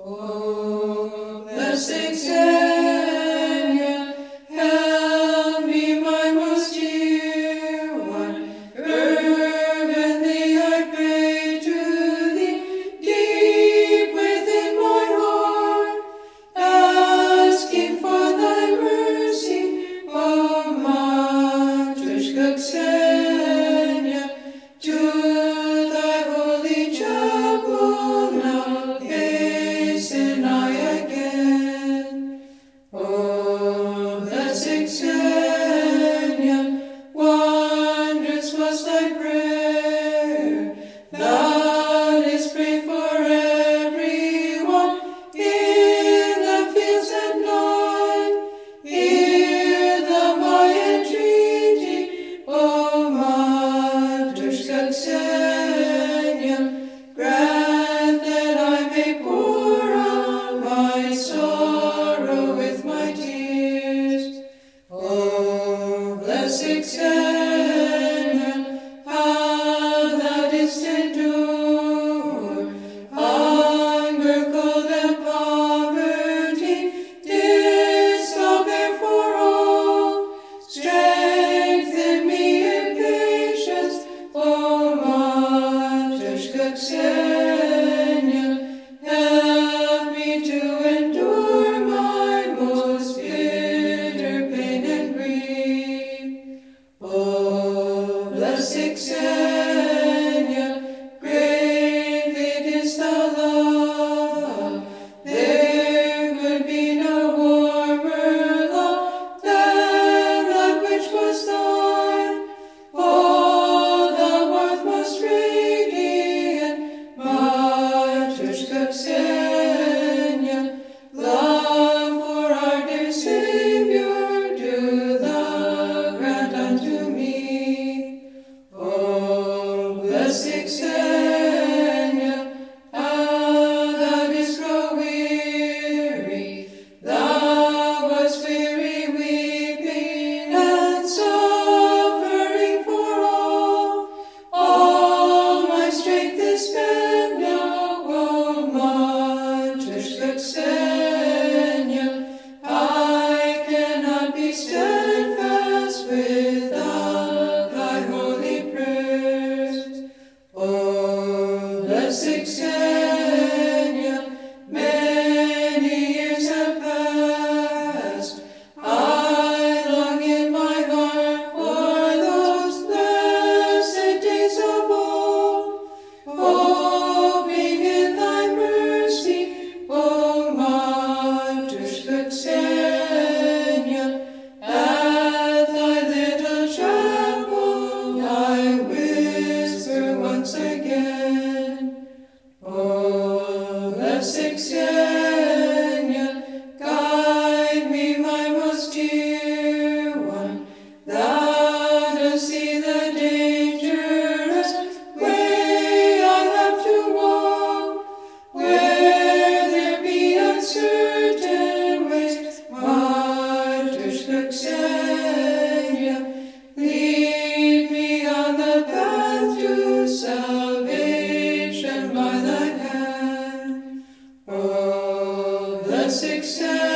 O blessed Savior, help me, my most dear one. Fervently I pray to Thee, deep within my heart, asking for Thy mercy, O Matrushka Ksenia, to Thy holy chapel now hasten I again. O blessed Ksenia, wondrous was Thy prayer. Thou didst pray for everyone in the fields at night. Hear thou my entreaty, O Matrushka Ksenia, grant that I may pour out my sorrow with my tears. O blessed Ksenia, how Thou didst endure hunger, cold, and poverty, didst Thou bear for all. Strengthen me in patience, O Matrushka Ksenia, help me to endure my most bitter pain and grief. O blessed Ksenia, greatly didst Thou love. There could be no warmer love than that which was Thine. Oh, Thou art most radiant, Matrushka Ksenia, love for our dear Savior do Thou grant unto me. O blessed Ksenia, how Thou didst grow weary. Thou wast weary, weeping and suffering for all. All my strength is spent now, O Matrushka Ksenia. I cannot be steadfast without Thy holy prayers. O blessed Ksenia, many years have passed. I long in my heart for those blessed days of old, hoping in Thy mercy, O Matrushka Ksenia. At Thy little chapel I whisper once again. O blessed Ksenia, guide me, my most dear one. Thou dost see the dangerous way I have to walk, where there be uncertain ways. Matrushka Ksenia, lead me on the path to salvation by Thy hand. O blessed Ksenia,